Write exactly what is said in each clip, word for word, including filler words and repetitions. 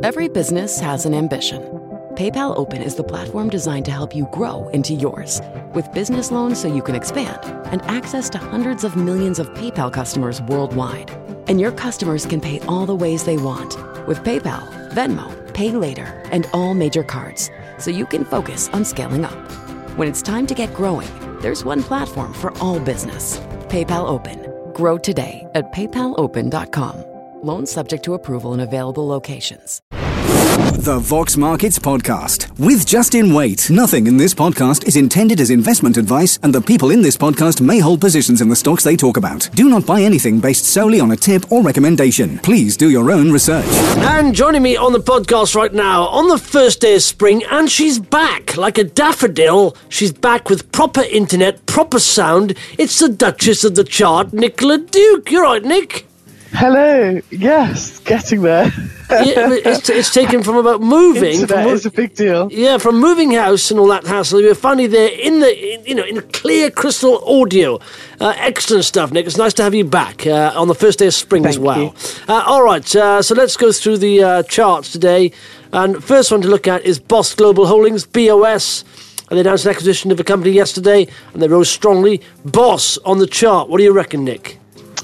Every business has an ambition. PayPal Open is the platform designed to help you grow into yours. With business loans so you can expand and access to hundreds of millions of PayPal customers worldwide. And your customers can pay all the ways they want with PayPal, Venmo, Pay Later, and all major cards, so you can focus on scaling up. When it's time to get growing, there's one platform for all business. PayPal Open. Grow today at paypal open dot com. Loans subject to approval in available locations. The Vox Markets Podcast with Justin Waite. Nothing in this podcast is intended as investment advice, and the people in this podcast may hold positions in the stocks they talk about. Do not buy anything based solely on a tip or recommendation. Please do your own research. And joining me on the podcast right now, on the first day of spring, and she's back like a daffodil. She's back with proper internet, proper sound. It's the Duchess of the Chart, Nicola Duke. You're right, Nick. Hello. Yes, getting there. Yeah, it's, it's taken from about moving. Internet from, is a big deal. Yeah, from moving house and all that hassle. You're finally there in the, in, you know, in clear crystal audio. Uh, excellent stuff, Nick. It's nice to have you back uh, on the first day of spring Thank as well. you. Uh, all right, uh, so let's go through the uh, charts today. And first one to look at is Boss Global Holdings, B O S. And they announced an acquisition of a company yesterday, and they rose strongly. Boss on the chart. What do you reckon, Nick?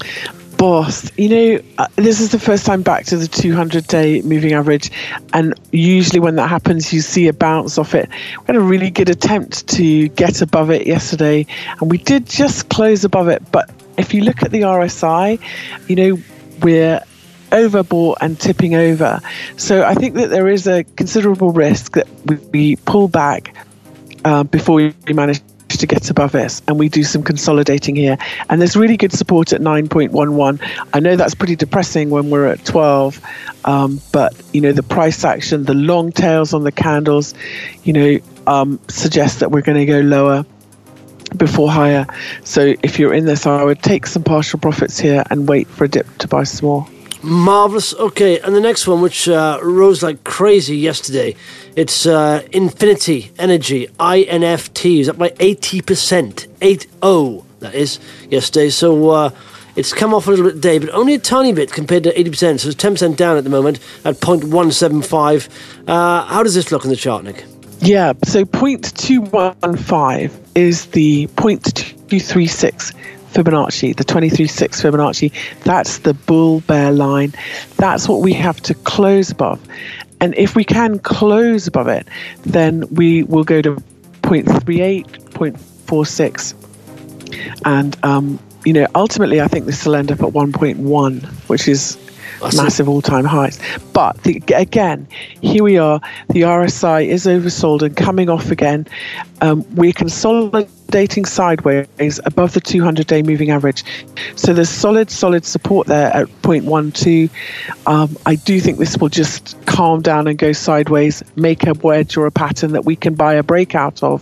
Boss, you know, uh, this is the first time back to the two hundred day moving average, and usually when that happens you see a bounce off it. We had a really good attempt to get above it yesterday, and we did just close above it, but if you look at the R S I, you know, we're overbought and tipping over. So I think that there is a considerable risk that we, we pull back uh, before we manage to get above us, and we do some consolidating here, and there's really good support at nine point one one. I know that's pretty depressing when we're at twelve, um, but you know, the price action, the long tails on the candles, you know, um, suggest that we're going to go lower before higher. So if you're in this, I would take some partial profits here and wait for a dip to buy some more. Marvellous. Okay, and the next one, which uh, rose like crazy yesterday, it's uh, Infinity Energy, I N F T, is up by eighty percent, eight oh, that is, yesterday. So uh, it's come off a little bit today, but only a tiny bit compared to eighty percent, so it's ten percent down at the moment at zero point one seven five. Uh, how does this look in the chart, Nick? Yeah, so zero point two one five is the zero point two three six Fibonacci, the twenty-three six Fibonacci. That's the bull bear line. That's what we have to close above. And if we can close above it, then we will go to zero point three eight, zero point four six. And, um, you know, ultimately, I think this will end up at one point one, which is That's massive all-time highs. But the, again, here we are. The R S I is oversold and coming off again. Um, we're consolidating sideways above the two hundred day moving average. So there's solid, solid support there at zero point one two. Um, I do think this will just calm down and go sideways, make a wedge or a pattern that we can buy a breakout of.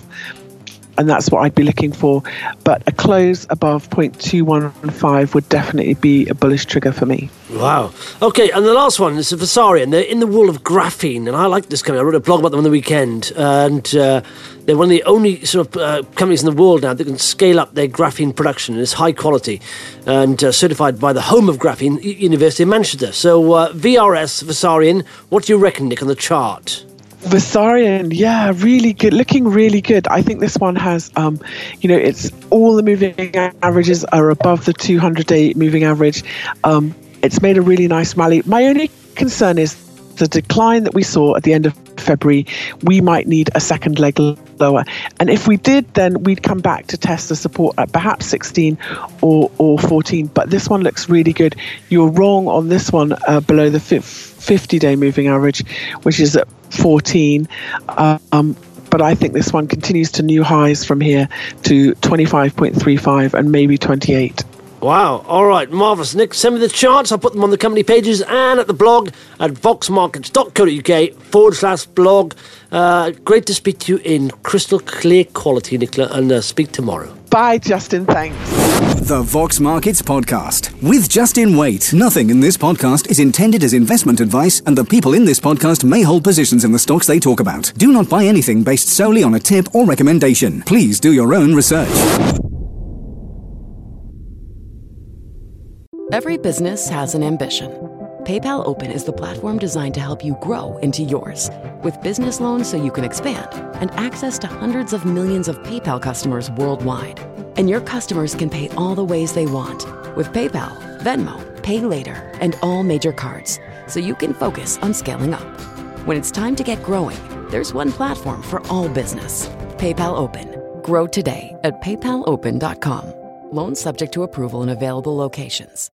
And that's what I'd be looking for. But a close above zero point two one five would definitely be a bullish trigger for me. Wow. Okay, and the last one is Vasarian. They're in the world of graphene, and I like this company. I wrote a blog about them on the weekend, and uh, they're one of the only sort of uh, companies in the world now that can scale up their graphene production, and it's high quality, and uh, certified by the home of graphene, University of Manchester. So uh, V R S, Vasarian, what do you reckon, Nick, on the chart? Vasarian, yeah, really good, looking really good. I think this one has, um, you know, it's all the moving averages are above the two hundred day moving average. Um, it's made a really nice rally. My only concern is the decline that we saw at the end of February. We might need a second leg lower. And if we did, then we'd come back to test the support at perhaps sixteen or, or fourteen. But this one looks really good. You're wrong on this one uh, below the fifty day moving average, which is at fourteen. Um, but I think this one continues to new highs from here to twenty-five point three five and maybe twenty-eight. Wow. All right. Marvellous. Nick, send me the charts. I'll put them on the company pages and at the blog at voxmarkets.co.uk forward slash blog. Uh, great to speak to you in crystal clear quality, Nicola, and uh, speak tomorrow. Bye, Justin. Thanks. The Vox Markets Podcast with Justin Waite. Nothing in this podcast is intended as investment advice, and the people in this podcast may hold positions in the stocks they talk about. Do not buy anything based solely on a tip or recommendation. Please do your own research. Every business has an ambition. PayPal Open is the platform designed to help you grow into yours. With business loans so you can expand and access to hundreds of millions of PayPal customers worldwide. And your customers can pay all the ways they want with PayPal, Venmo, Pay Later, and all major cards, so you can focus on scaling up. When it's time to get growing, there's one platform for all business. PayPal Open. Grow today at paypal open dot com. Loans subject to approval in available locations.